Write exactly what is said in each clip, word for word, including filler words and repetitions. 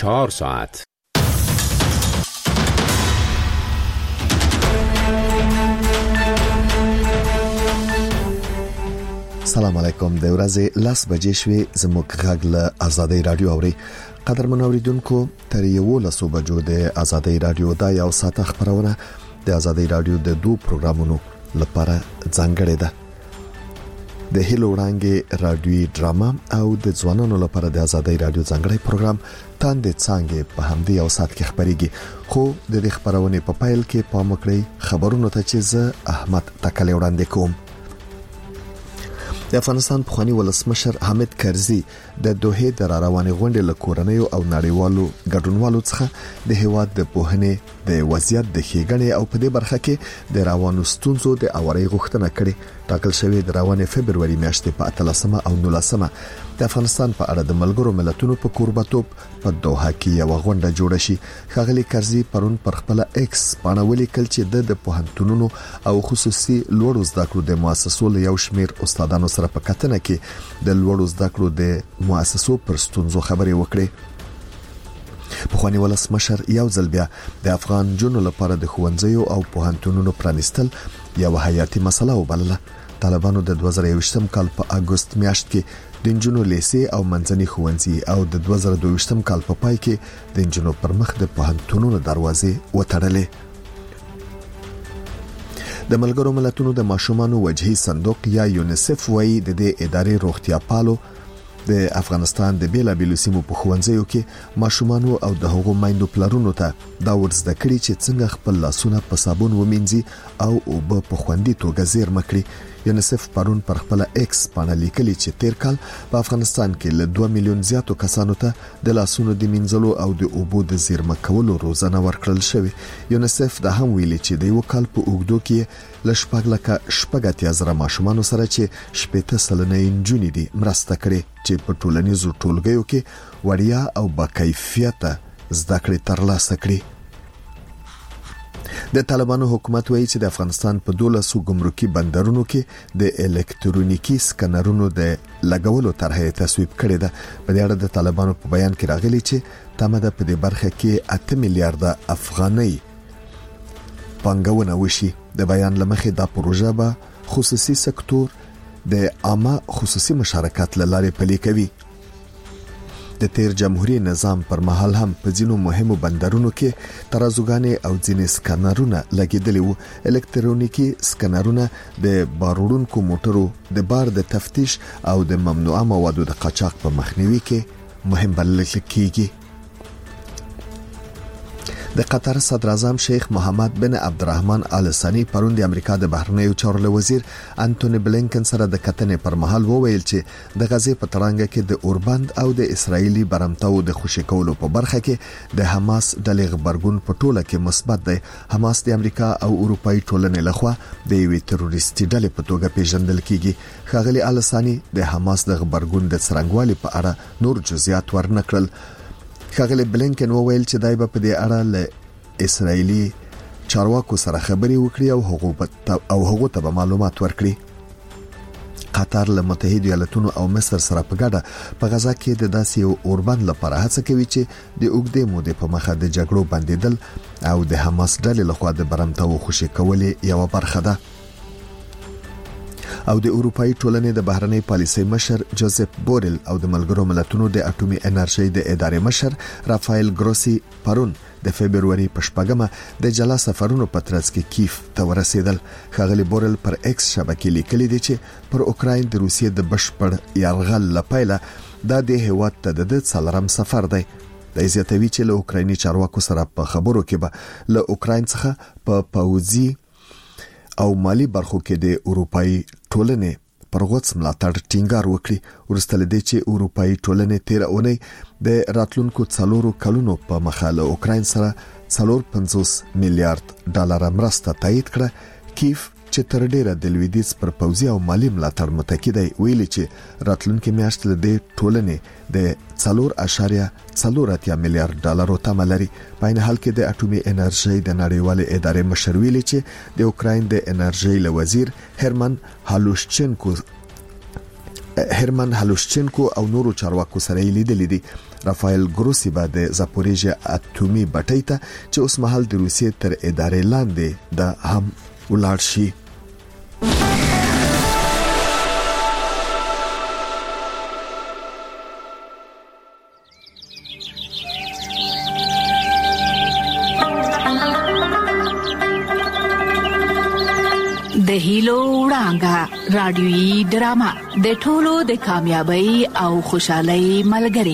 چهار ساعت. سلام علیکم. د ورځې لاس بجې شوي زموږ غږ له آزادۍ رادیو اوري. قدرمن اوریدونکو، تر یو لسو بجو د آزادۍ رادیو دا یو ساعت خبرونه د آزادۍ رادیو د دوه پروګرامونو لپاره ځانګړې ده. د هیلو وړاندې رادیوي ډراما او د ځوانانو لپاره د آزادۍ رادیو ځانګړی پروګرام تاندې څنګه په همدې یو ساعت کې خبريږي. خو د دې خبرونې په پایل کې پام وکړئ خبرونو ته چې زه احمد تکلی وړاندې کوم. د افغانستان پخوانی ولسمشر حامد کرزي د دوحه د روانې غونډې له کورنیو او نړیوالو ګډونوالو څخه د هیواد د پوهنې د وضعیت د ښېګڼې او په دې برخه کې د روانو ستونزو د اوري غوښتنه کړې. ټاکل شوی د روانې فبرवरी میاشتې په اتلسمه او نولسمه د افغانستان په اړه د ملګرو ملتونو په کوربتوب په دوحه کې یو غونډه جوړه شي. ښاغلي کرزي پرون پر خپل ایکس باندې ولیکل چې د پوهنتونونو او خصوصي لوړو زده کړو د مؤسسو له یو شمیر استادانو سره په کتنه کې د لوړو زده کړو د مؤسسو پر ستونزو خبرې وکړي. پخوانی ولسمشر یو ځل بیا د افغان جنو لپاره د ښوونځیو او پوهنتونونو پرانیستل یو حیاتي مسله وبلله. طالبانو د دوه زره یوویشتم کال په اگست میاشت کې د انجونو لیسې او منځني ښوونځي او د دوه زره دوه ویشتم کال په پای کې د انجونو پر مخ د پوهنتونونو دروازې وتړلې. د ملګرو ملتونو د ماشومانو وجهي صندوق یا یونیسف وایي د دې ادارې روغتیا پالو د افغانستان د بیلابیلو سیمو په ښوونځیو کې ماشومانو او د هغو میندو پلرونو ته دا ورزده کړي چې څنګه خپل لاسونه په صابون ومینځي او اوبه په خوندي توګه زیرمه کړي. یونیسف پرون پر خپل ایکس باندې لیکلي چې تیر کال په افغانستان کې له دوه میلیون زیاتو کسانو ته د لاسونو د مینځلو او د اوبو د زیرمه کولو روزنه ورکړل شوې. یونیسف دا هم ویلي چې د یو کال په اوږدو کې لشپږ لکه شپږ اتیا زره ماشومان سره چې شپږ سلنه انجونې دي مرسته کړې چې په ټولنیزو ټولګیو کې وړیا او با کیفیته زده کړې ترلاسه کړي. د طالبانو حکومت وایي چې د افغانستان په دولسو ګمرکي بندرونو کې د الکترونیکی سکنرونو د لګولو طرحه تصویب کړې ده. په دې اړه د طالبانو په بیان کې راغلي چې تمه ده په دې برخه کې اته میلیارډ افغانۍ پانګونه وشي. د بیان لمخې دا پروژه به خصوصي سکتور د عامه خصوصي مشارکت لاره پلي کوي. د تیر جمهوریت نظام پر مهال هم په ځینو مهمو بندرونو کې ترازوګانې او ځینې سکانرونه لګیدلي وو. الکترونیکی سکانرونه د بارودونکو موټرو د بار د تفتیش او د ممنوعه موادو د قاچاق په مخنیوي کې مهم بلل کېږي. د قطر صدر اعظم شیخ محمد بن عبدالرحمن آل ثانی پرون د امریکا د بهرنیو چارو وزیر انټونی بلینکن سره د کتنې پر مهال وویل چې د غزې په ترانګه کې د اوربند او د اسرایلی برمتاو د خوشی کولو په برخه کې د حماس ډلې خبرګون په ټوله کې مثبت دی. حماس د امریکا او اروپאי ټولنې لخوا د یوې تروریستي ډلې په توګه پیژندل کیږي. ښاغلي آل ثانی د حماس د خبرګون د څرنګوالي په اړه نور جزئیات ورنکړل. ښاغلي بلینکن وویل چې دای په دې اړه له اسرایلی چارواکو سره خبري وکړي او هغه او هغه ته معلومات ورکړي. قطر له متحده ایالاتونو او مصر سره په ګډه په غزا کې د داسې اوربند لپاره هڅه کوي چې د اوږدې مودې په مخه د جګړو بندیدل او د حماس ډلې لخوا د برمتاو خوشي کولې یو برخه ده. او د اروپאי ټولنې د بهرنۍ پالیسۍ مشر جوزف بوریل او د ملګرو ملتونو د اټومي انرژي د ادارې مشر رافایل ګروسی پرون د فبرवरी په شپږمه د جلا سفرونو په ترڅ کې کیف ته ورسېدل. ښاغلي بوریل پر ایکس شبکې لیکلي دي چې پر اوکراین د روسیې د بشپړ یرغل لپاره دا د هیواد ته د څلورم سفر دی. د زیاتوي چې له اوکرایني چارواکو سره په خبرو کې به له اوکراین څخه په پوځي او مالی برخو کې د اروپאי ټولنې پر غوڅ ملاتړ ټینګار وکړي. ورسته لدې چې اروپאי ټولنې تیر اونۍ د راتلونکو څلورو کلونو په مخاله اوکراین سره څلور پنځوس میلیارډ ډالر مرسته تایید کړه. کیف چې تر ډیره د لویدیځ پر پوځي او مالی ملاتړ متکی دی ویلي چې راتلونکي میاشت له دې ټولنې د څلور اشاریه څلور اتیا میلیارډ ډالرو تمه لري. په این حال کې د اټومي انرژي د نړیوالې ادارې مشر ویلي چې د اوکراین د انرژي له وزیر هرمن هالوشچنکو هرمن هالوشچنکو او نورو چارواکو سره لیدل دي رافایل ګروسی به د زاپوریژیا اټومي بټۍ ته چې اوس مهال د روسیې تر ادارې لاندې د هم ولاړ شي. د هیلو وړانګه رادیويي ډرامه د ټولو د کامیابی او خوشحالۍ ملګری.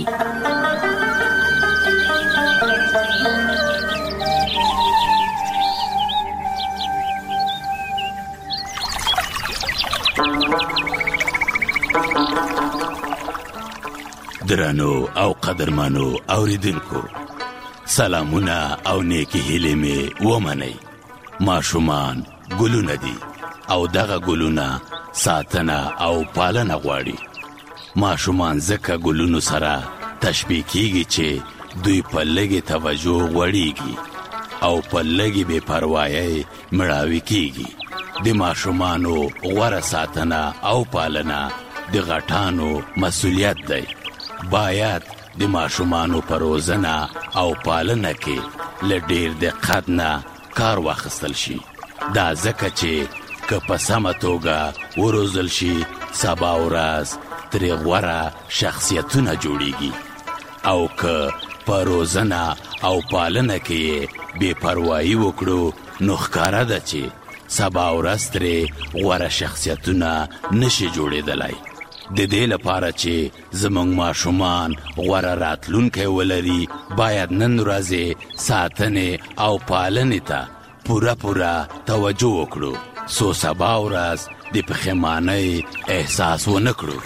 درنو او قدرمنو اوریدونکو، سلامونه او نیکی هیلې مې ومنئ. ماشومان ګلونه دي او دغه ګلونه ساتنه او پالنه غواړي. ماشومان ځکه ګلونو سره تشبیه کیږي چې دوی په لږې توجه غوړیږي او په لږې بې پروایۍ مړاوي کیږي. د ماشومانو غوره ساتنه او پالنه د غټانو مسؤلیت دی. باید د ماشومانو په روزنه او پالنه کې له ډېر دقت نه کار واخیستل شي. دا ځکه چې که په سمه توګه وروزل شي، سبا ورځ ترې غوره شخصیتونه جوړیږي، او که په روزنه او پالنه کې بې پروایي وکړو نو ښکاره ده چې سبا ورځ ترې غوره شخصیتونه نشي جوړېدلی. د دې لپاره چې زموږ ماشومان غوره راتلونکی ولري، باید نن ورځې ساتنې او پالنې ته پوره پوره توجه وکړو، څو سبا ورځ د پښیمانۍ احساس ونه کړو.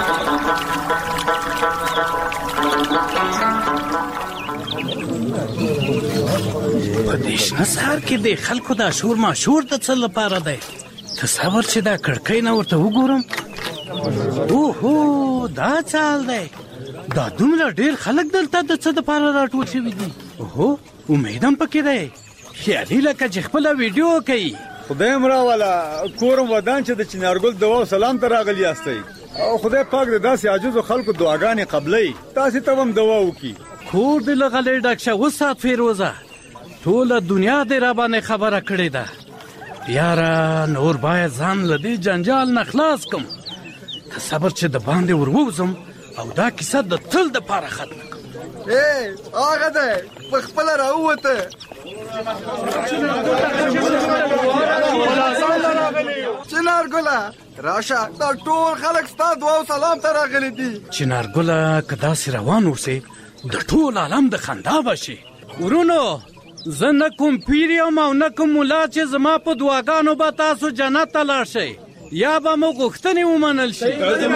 په دې شنه سهار کې د خلکو دا شور ماشور د څه لپاره دی؟ تصور چې دا کړکۍ نه ورته وګورم. اوهو، دا چال دی. دا دومره ډېر خلک دلته د څه دپاره راټول شوي دي؟ اوهو، امید هم پکې دی. خیالي لکه چې خپله ویډیو کوي. خدای مراواله کورم ودان چې د چنارګل دوا او سلام ته راغلی یاستئ، او خدای پاک د داسې عاجزو خلکو دعاګانې قبلوي. تاسې ته هم دوا وکړي. کور دې له غلې ډک شه. وسات فیروزه، ټوله دنیا دې را باندې خبره کړې ده. یاره نور باید ځان له دې جنجال نه خلاص کم. ته صبر چې د باندې ورووځم او دا کیسه د تل دپاره ختمه کړم. ای هغه دی په خپله راووته. چنارګله راشه، دا ټول خلک ستا دعا او سلام ته راغلي دي. چنارګله که داسې روان اوسې د ټول عالم د خندا به شي. ورونو، زه نه کوم پیر یم او نه کوم ملا چې زما په دعاګانو به تاسو جنت ته لاړ شئ یا به مو غوښتنې ومنل شي.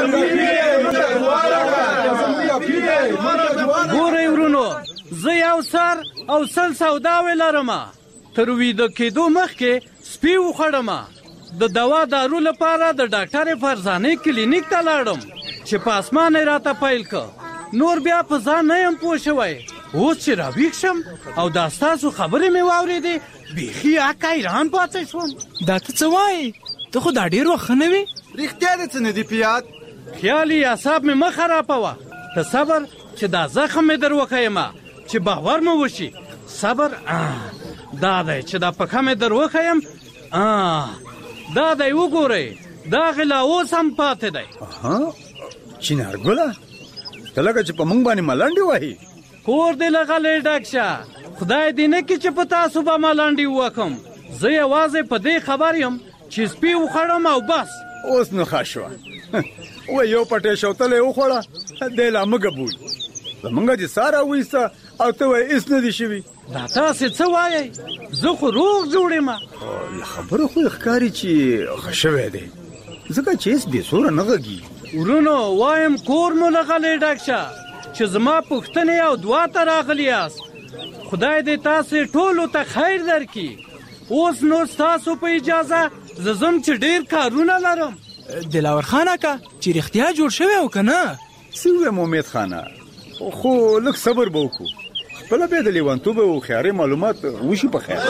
ګورئ ورونو، زه یو سر او سل سوداوې لرمه. تر ویده کېدو مخکې سپي وخوړمه. د دوا دارو لپاره د ډاکټرې فرزانې کلینیک ته لاړم چې په اسمان یې راته پیل که. نور بیا په ځان نه یم پوه شوی. اوس چې راویښ شم او دا ستاسو خبرې مې واورېدې، بیخي اکه حیران پاتې شوم. دا ته څه وایې؟ ته خو دا ډېر وخت ښه نه وې. رښتیا دې څه نه دي په یاد؟ خیالي اعصاب مې مه خرابوه. ته صبر چې دا زخم مې در وښیمه چې باور مو وشي. صبر دا دی چې دا پښه مې در وښیم. دا دی وګورئ، دا غلا اوس هم پاتې دی. چنارګله ته لکه چې په موږ باندې ملنډې وهي. کور دې له غلې ډک شه. خدای دې نه کړي چې په تاسو به ملنډې ووکم. زه یوازې په دې خبر یم چې سپي وخوړم او بس. اوس نو ښه شوه. وایي یو پټې شوتله یې وخوړه، دی لا مه ګبوي. زمونږ چې ساه راویسته او ته وایې هېڅ نه دي شوي. دا تاسې څه وایئ؟ زه خو روغ جوړ یم. له خبرو خو یې ښکاري چې ښه شوی دی، ځکه چې هېڅ بې سوره نه غږي. ورونو، وایم کور مو له غلې ډک شه چې زما پوښتنې او دعا ته راغلي یاست. خدای دې تاسې ټولو ته خیر درکړي. اوس نو ستاسو په اجازه زه ځم چې ډېر کارونه لرم. دلاور خان اکا چې رښتیا جوړ شوی او که نه؟ څه ووایم امید خانه، خو لږ صبر به وکړو. خپله بیا د لیونتوب او خیاري معلومات وشي په خیر.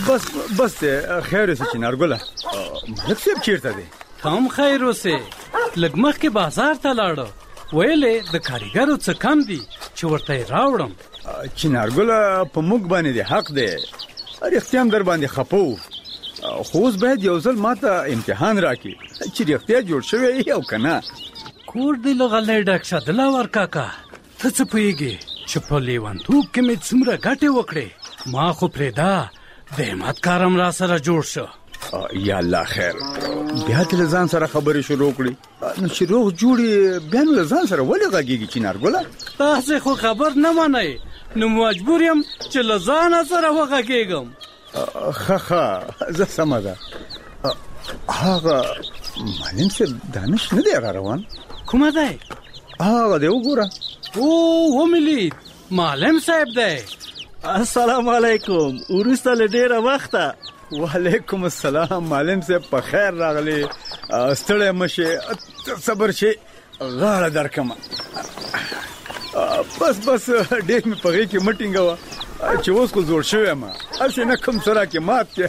بس بس خیر اوسې چنارګله ملک صاحب چیرته دی؟ هم خیر اوسې. لږ مخکې بازار ته لاړو، ویلې د کاریګرو څه کم دي چې ورته یې راوړم. چنارګله په موږ باندې دی حق دی، رښتیا هم در باندې خفه وو، خو اوس باید یو ځل ما ته امتحان راکړي چې رښتیا جوړ شوی یې او که نه. کور دې له غلی ډک شه دلاور کاکا. ته څه پوهېږې چې په لیونتوب کې مې څومره ګټې وکړې؟ ما خو پرېږده د همت کارم را سره جوړ شو. یا الله خیر، بیا دې له ځان سره خبرې شروع کړي. نو چې روغ جوړې بیا نو له ځان سره ولې غږېږي چنارګله؟ تاسې خو خبر نه منئ، نو مجبور یم چې له ځانه سره وغږېږم. ښه ښه زه سمه ده. هغه معلم صاحب دانش نه دی هغه روان؟ کومه دی؟ هغه دی وګوره. او ومې لید، معلم صاحب دی. السلام علیکم، وروسته له ډېره وخته. وعلیکم السلام معلم صاحب، په خیر راغلی. ستړی مه شې، صبر شې، غاړه درکمه. بس بس ډېر مې په غېږ کې مه ټینګوه چې اوس خو زوړ شوی یم، هسې نه کوم څه راکې مات کې.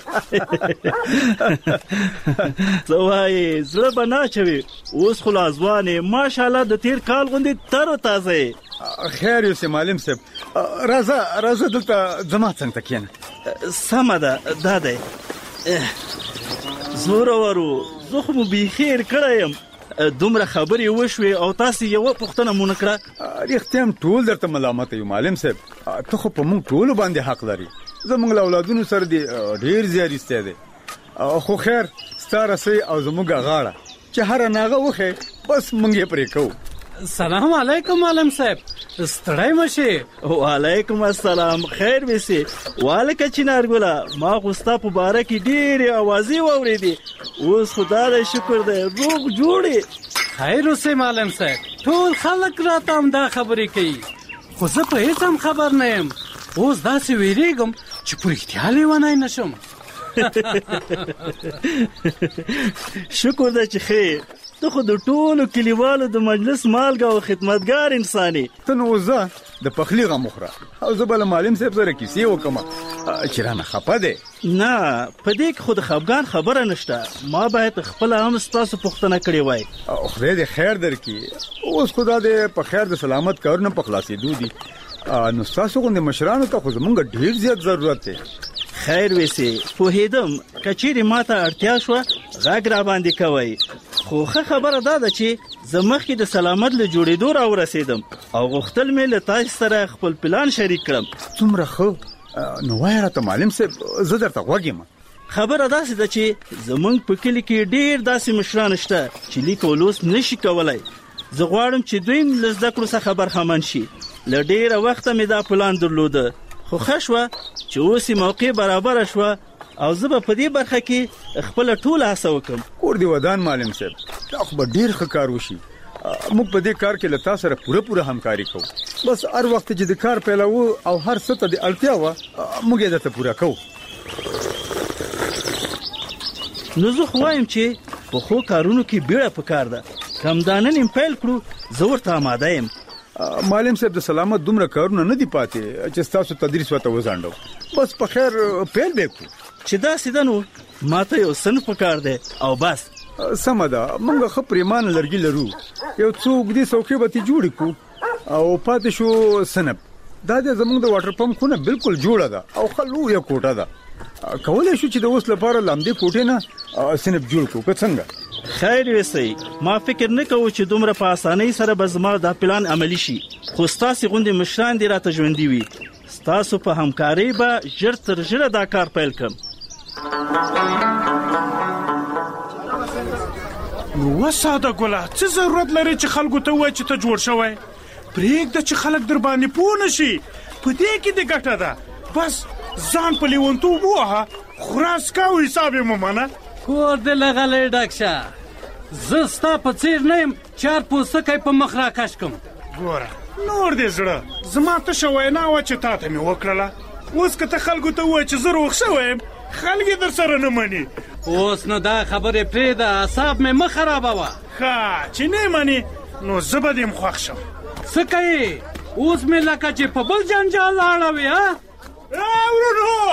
څه وایې زړه به نه اچوي، اوس خو لا ځوان یې، ماشاءالله د تېر کال غوندې تر و تازه یې. خیر یوسې معلم صاحب، راځه راځه دلته زما څنګ ته کښېنه. سمه ده، دا دی. زورورو زه خو مو بیخي هېر کړی یم، دومره خبرې وشوې او تاسې یوه پوښتنه مو نه کړه. رښتیا هم ټول درته ملامته یو معلم صاحب، ته خو په موږ ټولو باندې حق لري. زموږ له اولادونو سره دې ډېر زیار ایستی دی، خو خیر ستا رسۍ او زموږ غاړه چې هره ناغه وښې بس موږ یې پرې کوو. سلام علیکم معلم صاحب، ستړی مه شې. وعلیکم السلام، خیر به سې. والکه چنارګله، ما خو ستا په باره کې ډېرې اوازې واورېدې، اوس خو دا دی شکر دی روغ جوړې. خیر اوسې معلم صاحب، ټول خلک راته همدا خبرې کوي، خو زه په هېڅ هم خبر نه یم. اوس داسې ویرېږم چې په رښتیا لیونی نه شم. شکر ده چې خیر، ته خو د ټولو کلیوالو د مجلس مالګه او خدمتګار انسان یې. ته نو زه د پخلي غم وخوره او زه به له معلم صاحب سره کیسې وکړم چې رانه خفه دی. نه، په دې کې خو د خفګان خبره نشته، ما باید خپله هم ستاسو پوښتنه کړې وای. خدای دې خیر درکړي، اوس خو دا د په خیر د سلامت کارونه په خلاصېدو دي، نو ستاسو غوندې مشرانو ته خو زمونږ ډېر زیات ضرورت دی. خیر ویسې، پوهېدم که چیرې ما ته اړتیا شوه غږ را باندې کوئ، خو ښه خبره دا ده چې زه مخکې د سلامت له جوړېدو را ورسېدم او غوښتل مې له تاسو سره خپل پلان شریک کړم. څومره ښه، نو وایه راته معلم صاحب، زه درته غوږ یم. خبره داسې ده چې زمونږ په کلي کې ډېر داسې مشران شته چې لیک او لوست نشي کولی. زه غواړم چې دوی هم له زده کړو څخه برخمن شي. له ډېره وخته مې دا پلان درلوده، خو ښه شوه چې اوس یې موقع برابره شوه او زه به په دې برخه کې خپله ټوله هڅه وکړم. کور دې ودان معلم صاحب، دا خو به ډېر ښه کار وشي. موږ په دې کار کې له تا سره پوره پوره همکاري کوو. بس هر وخت چې د کار پیلوو او هر څه ته د اړتیا وه موږ یې درته پوره کوو. نو زه خو وایم چې په ښو کارونو کې بیړه پکار ده. که همدا نن یې پیل کړو زه ورته آماده یم. معلم صاحب، د سلامت دومره کارونه نه دي پاتې چې ستاسو تدریس ورته وځانډو. بس په خیر پیل به کړو. چې داسې ده نو ما ته یو صنف پکار دی او بس. سمه ده، موږ ښه پرېمانه لرګي لرو، یو څو اوږدې څوکۍ به ترې جوړې کړو او پاتې شو صنف. دا دی زموږ د واټر پمپ خونه بالکل جوړه ده او ښه لویه کوټه ده. کولی شو چې د اوس لپاره له همدې کوټې نه صنف جوړ کړو، که څنګه؟ خیر ویسئ، ما فکر نه کوو چې دومره په اسانۍ سره به زما دا پلان عملي شي، خو ستاسې غوندې مشران دې راته ژوندي وي. ستاسو په همکارۍ به ژر تر ژره دا کار پیل کړم. نو وساده ګله، څه ضرورت لري چې خلکو ته ووایي چې ته جوړ شوی؟ پرېږده چې خلک در باندې پوه نه شي، په دې کې دې ګټه ده. بس ځان په لیونتوب ووهه، خراس کا او حساب یې مه منه. کور دې له غلی ډک شه، زه ستا په څېر نه یم چې هر پوستکی په مخ راکش کړم. ګوره نور دې زړه، زما تشه وینا وه چې تا ته مې وکړله. اوس که ته خلکو ته ووایې چې زه روغ شوی یم، خلک یې در سره نه مني. اوس نو دا خبرې پرېږده، اعصاب مې مه خرابوه. ښه چې نه مني نو زه به دې م خوښ شم. څه کوې؟ اوس مې لکه چې په بل جنجال اړوې. ها ورونو،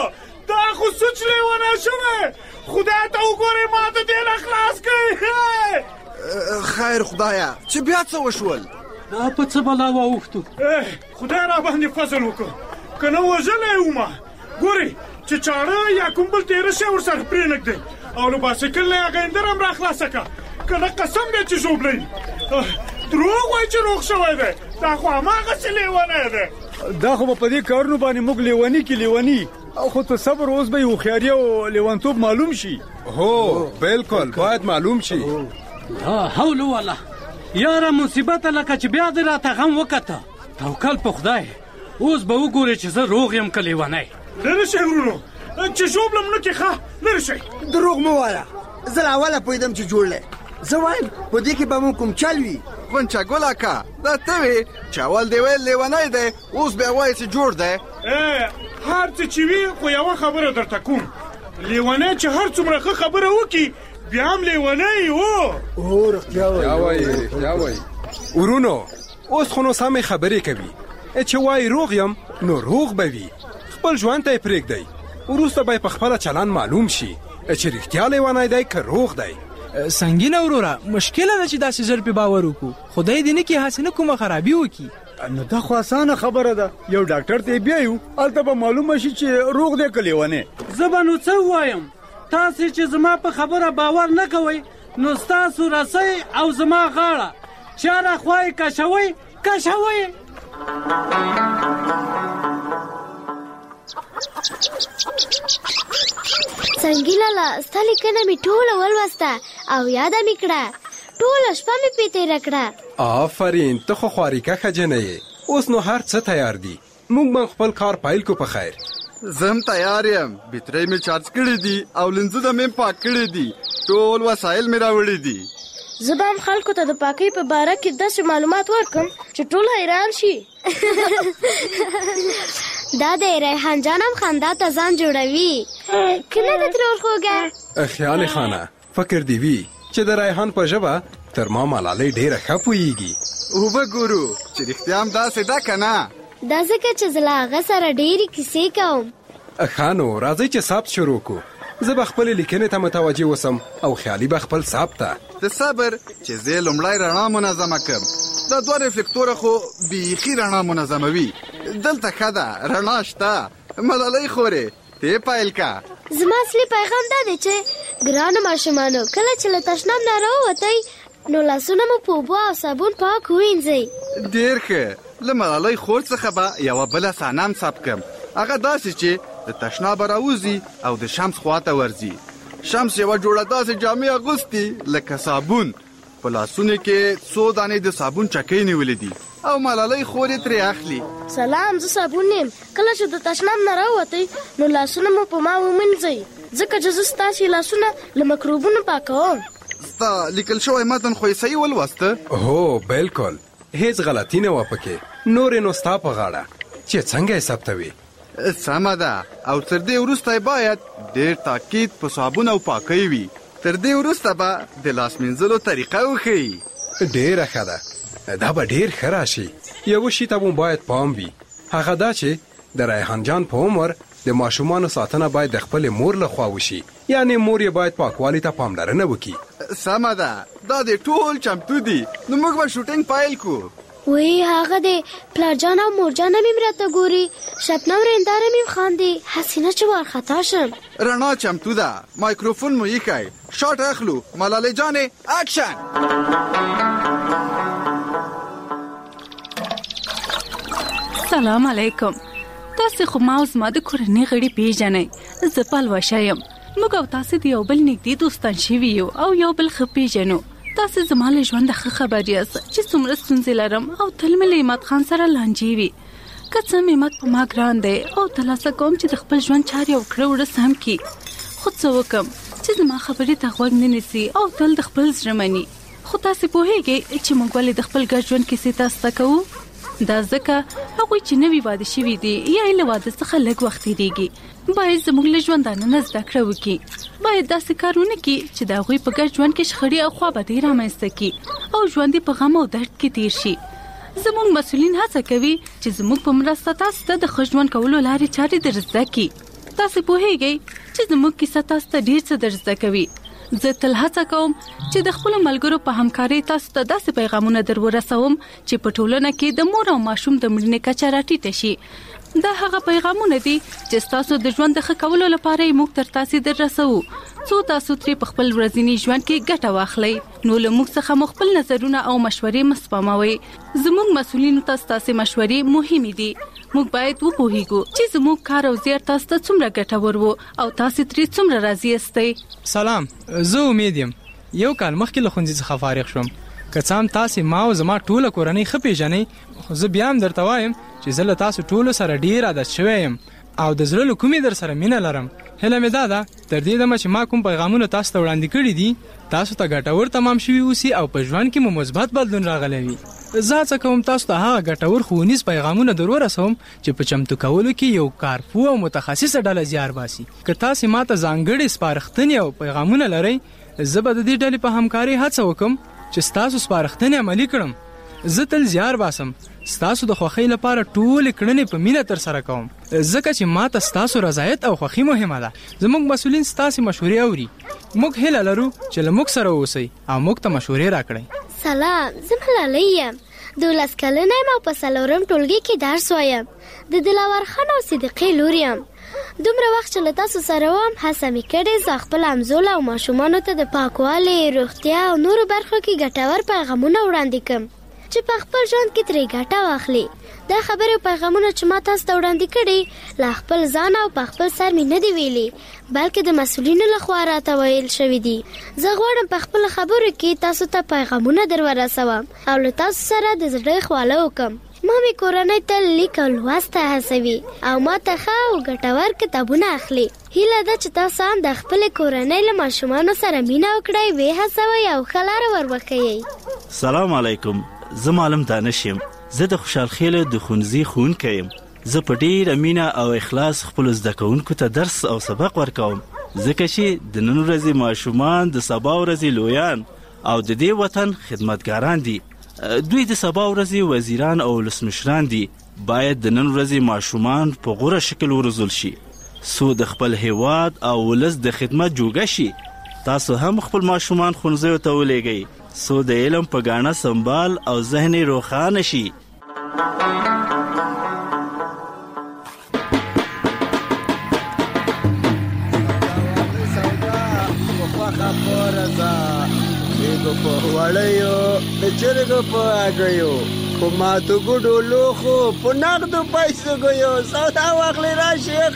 دا خو سوچ لیونه شوی خدای ته وګورئ ما ته دې نه خلاص کړئ خیر خدایا چې بیا څه وشول دا په څه بلا واوښتو خدای را باندې فضل وکړه که نه وژلی ومه ګورئ چې چاړه یا کوم بل تېره شی ورسره پرېنږدئ او له باسکل نه یې هغه هندره هم را خلاصه کړه که نه قسم دی چې ژوبلی دروغ وایي چې روغ شوی دی دا خو هماغسې لیونی دی دا خو به په دې کارونو باندې موږ لیوني کې لیوني او خو ته صبر اوس به یې هوښیاري او لیونتوب معلوم شي هو بالکل باید معلوم شي لا حول ولا یاره مصیبت لکه چې بیا دې راته غم وکته توکل په خدای اوس به وګورې چې زه روغ یم که لیونی لرې شئ ورونو چې ژوبلم نه کې ښه لرې شئ دروغ مه وایه زه له اوله پوهېدم چې جوړ دی زه وایم په دې کې به مو کوم چل وي غونچه ګل اکا دا ته وې چې اول دې ویل لیونی دی اوس بیا وایې چې جوړ دی هر څه چې وي خو یوه خبره درته کوم لیونی چې هر څومره ښه خبره وکړي بیا هم لیونی و هو رښتیا وایي رښتیا وایي ورونو اوس خو نو سمې خبرې کوي چې وایي روغ یم نو روغ به وي خپل ژوند ته یې پرېږدئ وروسته به یې په خپله چلند معلوم شي چې رښتیا لیونی دی که روغ دی سنګینه وروره مشکله ده چې داسې ژر پې باور وکړو خدای دې نه کړي هسې نه کومه خرابي وکړي نو دا خو اسانه خبره ده یو ډاکټر ته بیایو هلته به معلومه شي چې روغ دی که لیونی زه به نو څه ووایم تاسې چې زما په خبره باور نه کوئ نو ستاسو رسۍ او زما غاړه چاره خوا یې کشوئ کشوئ سنګي لالا ستا لیکنه مې ټوله ولوسته او یاده مې کړه ټوله شپه مې پې تېره کړه آفرین ته خو خواریکښه جنۍ یې اوس نو هر څه تیار دي موږ به خپل کار پیل کو په خیر زه هم تیار یم بیترۍ مې چارج کړي دي او لنځونه مې پاک کړي دي ټول وسایل مې راوړي دي زه به هم خلکو ته د پاکۍ په باره کې داسې معلومات ورکړم چې ټول حیران شي دا د ریحان جان هم خندا ته ځان جوړوي که نه د ترور خوږه خیال خانه فکر دی وي چې د ریحان په ژبه تر ما ملالۍ ډېره ښه پوهېږي اوبه ګورو چې رښتیا هم داسې ده که نه دا ځکه چې زه له هغه سره ډېرې کیسې کوم ښه نو راځئ چې ثبت شروع کړو زه به خپلې لیکنې ته متوجه اوسم او خیالي به خپل ثبت ته ته صبر چې زه لومړی رڼا منظمه کړم دا دوه رفلکتوره خو بیخي رڼا منظموي دلته ښه ده رڼا شته ملالۍ خورې ته پیل که زما اصلي پیغام دا دی چې ګرانو ماشومانو کله چې له تشناب نه راووتئ نو لاسونه مو په اوبو او صابون پاک ووینځئ ډېر ښه له ملالۍ خور څخه به یوه بله صحنه هم ثبت کړم هغه داسې چې د تشنابه راوځي او د شمس خواته ورځي شمس یوه جوړه داسې جامې اغوستي لکه صابون په لاسونو کې څو دانې د صابون چکۍ نیولې دي او ملالۍ خور یې ترې اخلي سلام زه صابون یم کله چې د تشناب نه راووتئ نو لاسونه مو په ما ومینځئ ځکه چې زه ستاسې لاسونه له مکروبونو پاکوم ستا لیکل شوی متن خو یې صحیح ولوسته هو بالکل هیڅ غلطي نه وه پکې نورې نو ستا په غاړه چې څنګه یې ثبتوي سمه ده او تر دې وروسته باید ډېر تاکید په صابون او پاکۍ وي تر دې وروسته به د لاس مینځلو طریقه وښیي ډېره ښه ده دا به ډېر ښه راشي یوه شي ته مو باید پام وي هغه دا چې د ریحان جان په عمر د ماشومانو ساتنه باید د خپلې مور لخوا وشي یعنی مور یې باید پاکوالي ته پاملرنه وکړي سمه ده دا د ټول چمتو دي نو موږ به شوټینګ پیل کړو وی هغه د پلارجان او مورجان مې راته ګوري شبنم رنداره مې خاندي حسینه چې وارخطا شم رڼا چمتو ده مایکروفون مو ایښی شاټ اخلو ملالۍ جانې اکشن سلام علیکم تاسې خو ما او زما د کورنۍ غړي پیژنئ زه پلوشه یم موږ او تاسې د یو بل نږدې دوستان شوي یو او یو بل ښه پیژنو تاسې زما له ژونده ښه خبر یاست چې څومره ستونزې لرم او تل مې له عماد خان سره لانجې وي که څه هم عماد په ما ګران دی او تلاسه کوم چې د خپل ژوند چارې او کړه وړه سم کړي خو څه وکړم چې زما خبرې ته غوږ نه نیسي او تل د خپل زړه مني خو تاسې پوهېږئ چې موږ ولې د خپل ګډ ژوند کیسې تاسو ته کوو دا ځکه هغوی چې نوي واده شوي دي یا یې له واده څخه لږ وخت تېرېږي باید زموږ له ژوندانه نه زده کړه وکړي باید داسې کار ونه کړي چې د هغوی په ګډ ژوند کې شخړې او خوابدۍ رامنځته کړي او ژوند یې په غم او درد کې تېر شي زموږ مسؤلین هڅه کوي چې زموږ په مرسته تاسو ته د ښه ژوند کولو لارې چارې در زده کړي تاسو پوهیږئ چې زموږ کیسه تاسو ته ډیر څه در زده کوي. زه تل هڅه کوم چې د خپل ملګرو په همکارۍ تاسو ته داسې پیغامونه در ورسوم چې په ټولنه کې د مور او ماشوم د مړینې کچه راټیټه شي. دا هغه پیغامونه دي چې تاسو د ژوند د ښه کولو لپاره موږ تر تاسو در رسوو، څو تاسو ترې په خپل ورځني ژوند کې ګټه واخلئ. نو له موږ څخه مخبل نظرونه او مشورې مسپاموي. زموږ مسؤلینو ته تاسو مشورې مهمې دي. موږ باید وپوهیږو چې زموږ کار او زیار تاسو ته څومره ګټور وو او تاسو ترې څومره راضي یاستئ. سلام، زه امید یم یو کال مخکې له ښوونځي څخه فارغ شوم. که څه هم تاسو ما او زما ټوله کورنۍ ښه پیژنئ، خو زه بیا هم درته وایم چې زه له تاسو ټولو سره ډیر عادت شوی یم او د زړه له کومې در سره مینه لرم. هیله مې دا ده تر دې دمه چې ما کوم پیغامونه تاسو ته وړاندې کړي دي تاسو ته ګټور تمام شوي اوسي او په ژوند کې مو مثبت بدلون راغلی وي. زه هڅه کوم تاسو ته هغه ګټور ښوونیز پیغامونه در ورسوم چې په چمتو کولو کې یو کارپوه او متخصصه ډله زیار باسي. که تاسو ماته ځانګړي سپارښتنې او پیغامونه لرئ، زه به د دې ډلې په همکارۍ هڅه وکم چې ستاسو سپارښتنې عملي کړم. زه تل زیار باسم ستاسو د خوښۍ لپاره ټول کړنې په مینه تر سره کوم، ځکه چې ماته ستاسو رضایت او خوښي مهمه ده. زموږ مسؤلین ستاسو مشورې اوري. موږ هیله لرو چې له موږ سره اوسئ او موږ ته مشورې راکړئ. سلام، زه ملالۍ یم. دولس کلنه یم او په څلورم ټولګي کې درس وایم. د دلاور خان او صدیقې لور یم. دومره وخت چې له تاسو سره وم هڅه مې کړې زه خپل همزوله او ماشومانو ته د پاکوالي، روغتیا او نورو برخو کې ګټور پیغامونه وړاندې کړم چې په خپل ژوند کې ترې ګټه واخلي. دا خبرې او پیغامونه چې ما تاسو ته وړاندې کړي له خپل ځان او په خپل سر مې نه دي ویلي، بلکې د مسؤلینو لخوا راته ویل شوي دي. زه غواړم په خپل خبرو کې تاسو ته پیغامونه در ورسوم او له تاسو سره د زړه خواله وکم. ما مې کورنۍ ته لیک او لوست ته هڅوي او ما ته ښه او ګټور کتابونه اخلي. هیله ده چې تاسو هم د خپل کورنۍ له ماشومانو سره مینه وکړئ، ویې هڅوئ او ښه لاره ور وښیئ. سلام علیکم، زه معلم دانش یم. زه د خوشحال خیل د ښوونځي ښوونکی یم. زه په ډېره مینه او اخلاص خپلو زده کوونکو ته درس او سبق ورکوم، ځکه چې د نن ورځې ماشومان د سبا ورځې لویان او د دې وطن خدمتګاران دي. دوی د سبا ورځې وزیران او ولسمشران دي. باید د نن ورځې ماشومان په غوره شکل وروزل شي څو د خپل هیواد او ولس د خدمت جوګه شي. تاسو هم خپل ماشومان ښوونځیو ته ولېږئ څو د علم په ګاڼه سنبال او ذهن روښانه شي. په وړیو د چرګو په اګیو په ماتو ګډو لوخو په نغدو پیسو ګیو سودا واخلې راشي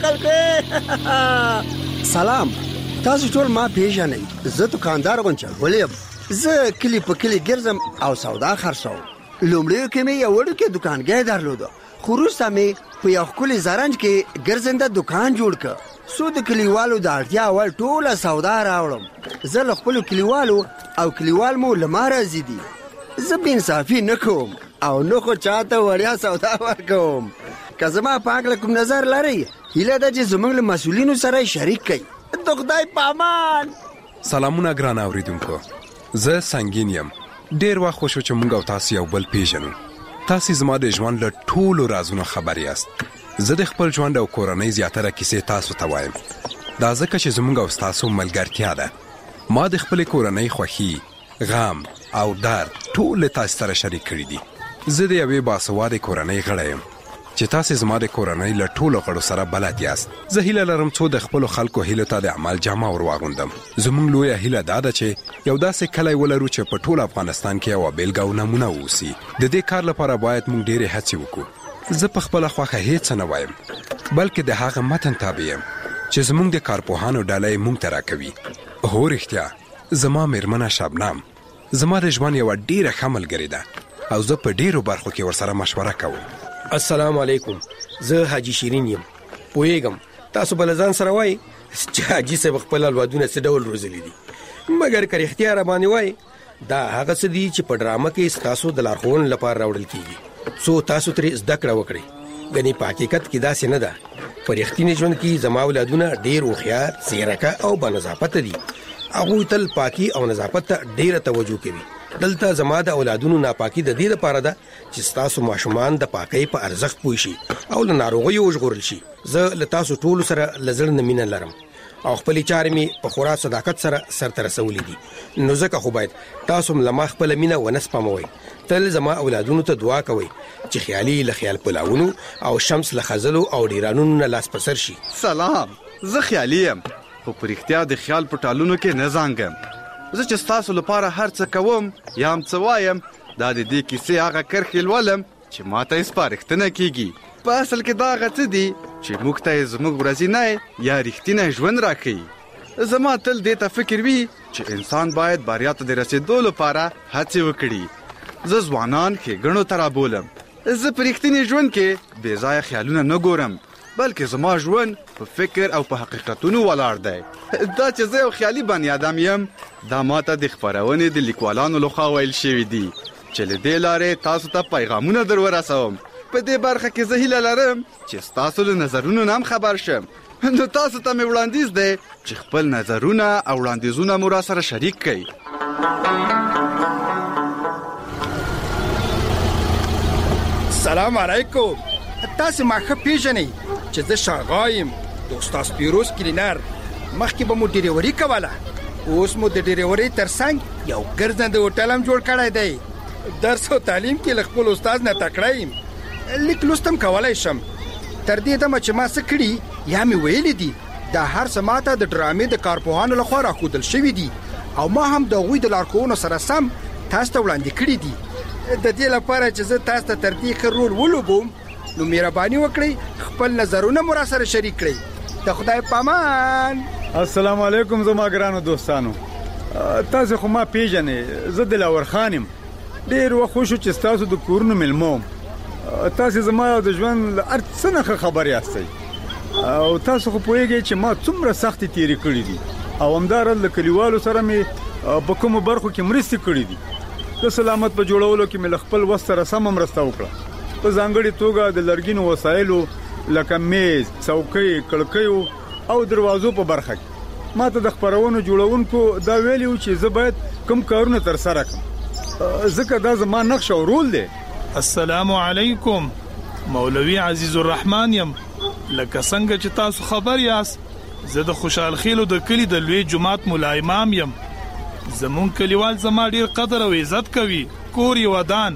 خلکو. سلام، تاسو ټول ما پیژنئ. زه دکاندار غونچګل یم. زه کلی په کلی ګرځم او سودا خرڅوم. لومړیو کې مې یو وړوکی دکانګی درلوده، خو وروسته مې په یو ښکلي زرنج کې ګرځنده دکان جوړ کړ څو د کلیوالو د اړتیا وړ ټوله سودا راوړم. زه له خپلو کلیوالو او کلیوال مو له ما راضي دي. زه بې انصافي نه کوم او نه خو چاته وړیا سودا ورکوم. که زما په هکله کوم نظر لرئ، هیله ده چې زموږ له مسؤلینو سره شریک کړئ. د خدای په امان. سلامونه ګران اوریدونکو، زه سنگین یم. ډیر وخت خوشو چې موږ او تاسو یو بل پیژنو. تاسو زما د ژوند له ټولو رازونو خبر یاست. زه د خپل ژوند او کورنۍ زیاتره کیسې تاسو ته وایم. دا ځکه چې زموږ او تاسو ملګرتیا ده. ما د خپل کورنۍ خوښي، غم او درد ټول تاسو سره شریک کړي دي. زه د یوې باسواده کورنۍ غړی یم چې تاسو زما د کورنۍ له ټولو غړو سره بلد یاست. زه هیله لرم څو د خپل خلکو هیله ته د عمل جامه ور واغوندم. زموږ لویه هیله دا ده چې یو داسې کلی ولرو چې په ټول افغانستان کې یو بیلګه او نمونه اوسي. د دې کار لپاره باید موږ ډېرې هڅې وکړو. زه په خپل خوخه هیڅ نه وایم، بلکې د هغه متن تابع یم چې زموږ د کارپوهانو ډله موږ ته راکوي. هو رښتیا، زما میرمنه شبنم زما د ژوند یو ډیره ښه ملګرې ده او زه په ډیرو برخو کې ورسره مشوره کوم. السلام علیکم، زه حاجی شیرین یم. پوهیږم تاسو بل ځان سره وای چې حاجی صاحب خپل اولادونه څه ډول روزلي دي، مګر که رښتیا را باندې وای دا هغه څه دي چې په ډرامه کې تاسو د لارښوونې لپاره راوړل کیږي څو تاسو ترې زده کړه وکړئ. ګنې په حقیقت کې داسې نه ده. په رښتیني ژوند کې زما اولادونه ډېر هوښیار، ځیرکه او بانضافته دي. هغوی تل پاکي او نظافت ته ډېره توجه کوي دلته زما د اولادونو ناپاکي د دې لپاره ده چې تاسو ماشومان د پاکۍ په ارزښت پوه شي او له ناروغیو وژغورل شي. زه له تاسو ټولو سره له زړه نه مینه لرم او خپلې چارې مې په خورا صداقت سره سرته رسولې دي. نو ځکه خو باید تاسو هم له ما خپله مینه ونه سپموئ. تل زما اولادونو ته دعا کوئ چې خیالي له خیال پلاونو او شمس له خزلو او ډیرانونو نه لاس په سر شي. سلام، زه خیالي یم خو په رښتیا د خیال په ټالونو کې نه زانګم. زه چې ستاسو لپاره هر څه کوم یا هم څه وایم دا د دې کیسې هغه کرښې لولم چې ما ته یې سپارښتنه کیږي. په اصل کې دا هغه څه دي چې موږ ته یې زموږ ورځنی یا رښتینی ژوند راښیي. زما تل دې ته فکر وي چې انسان باید بریا ته د رسېدو لپاره هڅې وکړي. زه ځوانان ښېګڼو ته رابولم. زه په رښتیني ژوند کې بې ځایه خیالونه نه ګورم بلکې زما ژوند په فکر او په حقیقتونو ولاړ دی. دا چې زه یو خیالي بني ادم یم دا ماته د خپرونې د لیکوالانو لخوا ویل شوي دي چې له دې لارې تاسو ته پیغامونه در ورسوم. په دې برخه کې زه هیله لرم چې ستاسو له نظرونو نه هم خبر شم. نو تاسو ته مې وړاندیز دی چې خپل نظرونه او وړاندیزونه مو را سره شریک کړئ. سلام علیکم. تاسو ما ښه پیژنئ چې زه شاغا یم د استاد پیروز کلینر. مخکې به مو ډیلیوري کوله، اوس مو د ډیلیوري ترڅنګ یو ګرځنده هوټل هم جوړ کړی دی. درس او تعلیم کې له خپل استاد نه تکړه یم. لیک لوستم کولی شم. تر دې دمه چې ما څه کړي یا مې ویلي دي دا هر څه ماته د ډرامې د کارپوهانو لخوا راښودل شوي دي او ما هم د هغوی د لارښوونو سره سم تاسو ته وړاندې کړي دي. د دې لپاره چې زه تاسو ته تر دې ښه رول ولوبوم نو مهرباني وکړئ خپل نظرونه مو را سره شریک کړئ. د خدای پامان. السلام علیکم زما ګرانو دوستانو. تاسو خو ما پیژنئ، زه دلاور خان یم. ډېر وخت وشو چې ستاسو د کورونو مېلمه وم. تاسو زما د ژوند له هر څه نه ښه خبر یاستئ او تاسو خو پوهېږئ چې ما څومره سختې تېرې کړي دي او همداراز له کلیوالو سره مې په کومو برخو کې مرستې کړي دي. د سلامت په جوړولو کې مې له خپل وس سره سمه مرسته وکړه. په ځانګړې توګه د لرګینو وسایلو لکه میز، څوکۍ، کړکیو او دروازو په برخه کې ما ته د خپرونو جوړونکو دا ویلي و چې زه باید کوم کارونه ترسره کړم ځکه دا زما نقش او رول دی. السلام علیکم، مولوی عزیز الرحمن یم. لکه څنګه چې تاسو خبر یاست زه د خوشحال خیلو د کلی د لوی جماعت مولا امام یم. زمون کلیوال زما ډیر قدر او عزت کوي. کور یې ودان.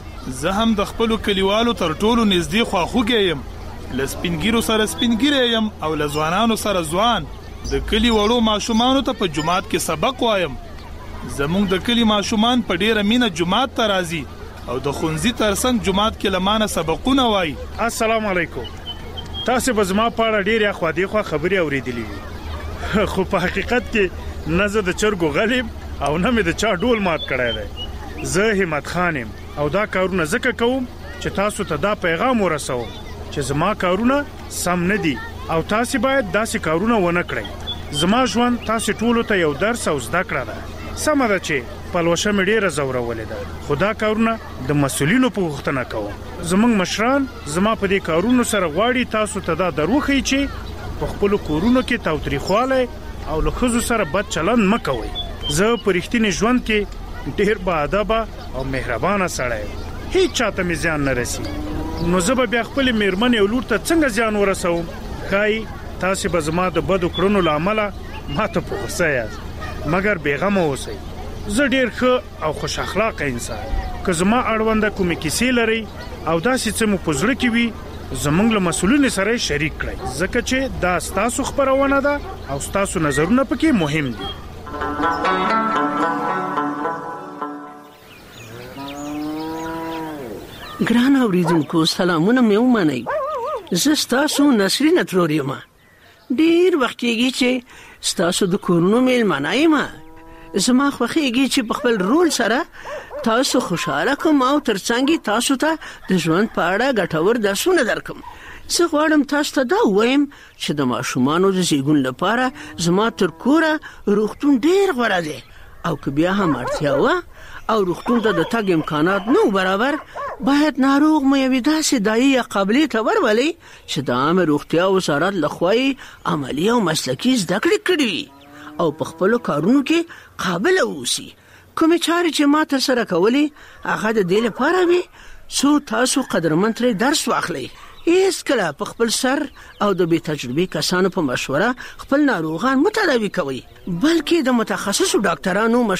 زه هم د خپلو کلیوالو تر ټولو نږدې خواخوږی یم. له سپینګیرو سره سپینګیری یم او له ځوانانو سره ځوان. د کلی وړو ماشومانو ته په جماعت کې سبق وایم. زمونږ د کلی ماشومان په ډیره مینه جماعت ته راځي او د ښوونځي ترڅنګ جماعت کې له مانه سبقونه وایي. السلام علیکم. تاسو به زما په اړه ډېرې اخوا دیخوا خبرې اورېدلې وي خو په حقیقت کې نه زه د چرګو غلیم او نه مې د چا ډول مات کړی دی. زه همت خان یم او دا کارونه ځکه کوم چې تاسو ته دا پیغام ورسوم چې زما کارونه سم نه دي او تاسو باید داسې کارونه ونه کړئ. زما ژوند تاسو ټولو ته یو درس او زده کړه ده. سمه ده چې پلوشه مې ډېره زورولې ده خو دا کارونه د مسؤلینو په غوښتنه کوم. زموږ مشران زما په دې کارونو سره غواړي تاسو ته دا دروښیي چې په خپلو کورونو کې تاوتریخوالی او له ښځو سره بد چلند مه کوئ. زه په رښتیني ژوند کې ډېر باادبه او مهربانه سړی یم. هیڅ چاته مې زیان نه رسي. نو زه به بیا خپلې مېرمنې او لور ته څنګه زیان ورسوم؟ ښایي تاسې به زما د بدو کړنو له امله ما ته په غوسه یاست مګر بېغمه اوسئ. زه ډېر ښه او خوش اخلاقه انسان. که زما اړونده کومې کیسې لرئ او داسې څه مو په زړه کې وي زموږ له مسؤلینو سره شریک کړئ ځکه چې دا ستاسو خپرونه ده او ستاسو نظرونه پکې مهم دي. ګران اوریدونکو سلامونه مې ومنئ. زه ستاسو نسرین ترور یم. ډېر وخت کېږي چې ستاسو د کورونو میلمانه یم. زما خوښېږي چې په خپل رول سره تاسو خوشحاله کوم او ترڅنګ تاسو ته د ژوند په اړه ګټور درسونه درکم. زه غواړم تاسو ته دا ووایم چې د ماشومانو د زیږون لپاره زما تر کوره روغتون ډېر غوره دی او که بیا هم اړتیا وه او روغتون ته د تګ امکانات نه برابر باید ناروغ مو یوې داسې دایې یا قابلې ته ورولئ چې د عامه روغتیا وزارت لخوا یې عملي او مسلکي زده کړې کړې وي او په خپلو کارونو کې قابله اوسي. کومې چارې چې ما ترسره کولې هغه د دې لپاره وي څو تاسو قدرمن ترې درس واخلئ. هیڅکله په خپل سر او د بې تجربې کسانو په مشوره خپل ناروغان متداوي کوئ، بلکې د متخصصو ډاکټرانو